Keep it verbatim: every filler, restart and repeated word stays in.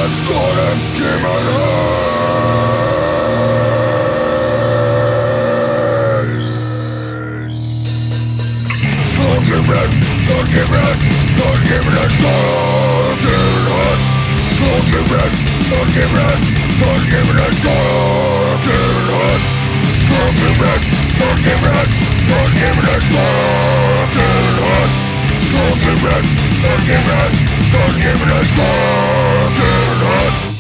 Stolen demon eyes. Forgiven, forgiven, forgiven, stolen hearts. Forgiven, forgiven, forgiven, stolen hearts. Forgiven, forgiven, forgiven, stolen hearts. Forgiven, forgiven, forgiven, stolen hearts.